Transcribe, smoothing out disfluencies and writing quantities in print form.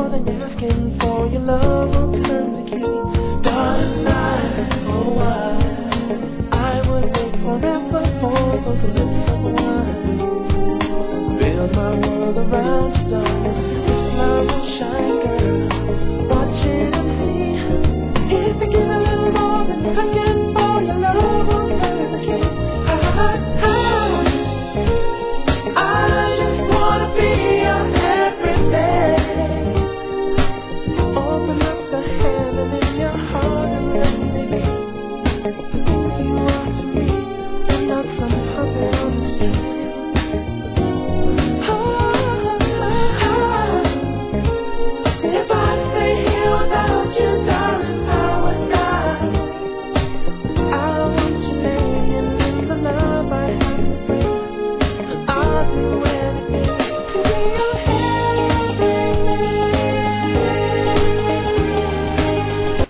more than you're asking for. Your love will turn the key. Darling, oh I would wait forever for those lips of wine. Build my world around you, darling. This love will shine.